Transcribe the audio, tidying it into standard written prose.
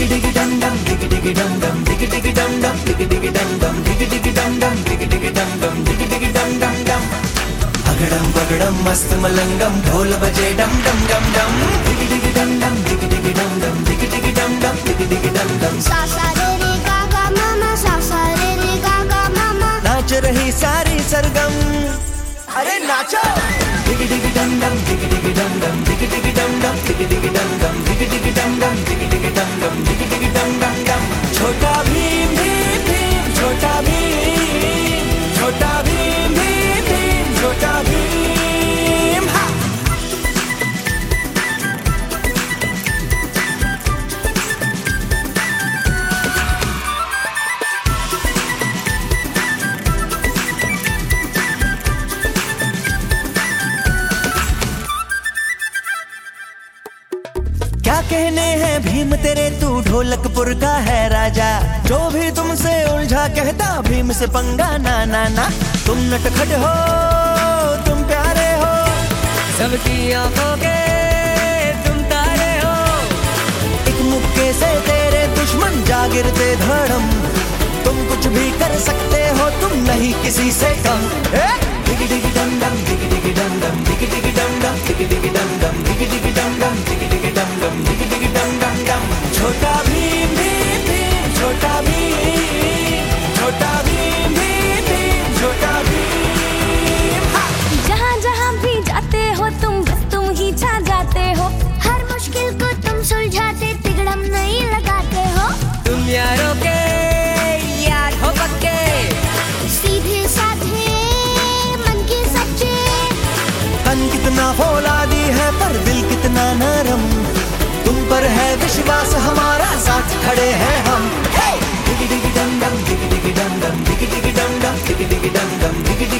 अगड़म बगड़म मस्त मलंगम ढोल बजे डम डम डम डम डिगी डिगी डम डम डिगी डिगी डम डम डिगी डिगी डम डम डिगी डिगी डम डम। सा सा रे रे गा गा मामा, सा सा रे रे गा गा मामा। नाच रही सारी सरगम, अरे नाचो। डिगी डिगी डम डम डिगी डिगी डम डम डिगी डिगी डम डम डिगी डिगी डम डम डिगी डिगी डम डम डिगी डिगी डम डम डिगी डिगी डम डम डम। छोटा भीम भीम भीम छोटा भीम, छोटा भीम भीम भीम छोटा भीम। हा क्या कहने हैं भीम तेरे, तू ढोलकपुर का है राजा। जो भी तुमसे उलझा कहता भीम से पंगा ना ना ना। तुम नटखट हो, तुम प्यारे हो, सबकी आंखों के तुम तारे हो। एक मुक्के से तेरे दुश्मन जा गिरते धड़म। तुम कुछ भी कर सकते हो, तुम नहीं किसी से कम। डिगी डिगी डम डम डिगी डिगी डम डम डिगी डिगी डम डम डिगी डिगी डम डम डिगी डिगी डम डम डिगी डिगी डम डम डिगी डिगी डम डम डम। छोटा भीम भीम भीम छोटा भीम, छोटा भीम भीम भीम छोटा भीम। जहाँ जहाँ भी जाते हो तुम, बस तुम ही छा जाते हो। हर मुश्किल को तुम सुलझाते, तिगड़म नहीं लगाते हो। तुम यारों के यार हो पक्के, सीधे साधे मन के सच्चे। तन कितना फौलादी है पर दिल कितना नरम। तुम पर है विश्वास हमारा, साथ खड़े हैं हम। डिगी डिगी डम डम डिगी डिगी डम डम डिगी डिगी डम डम डिगी डिगी डम डम डिगी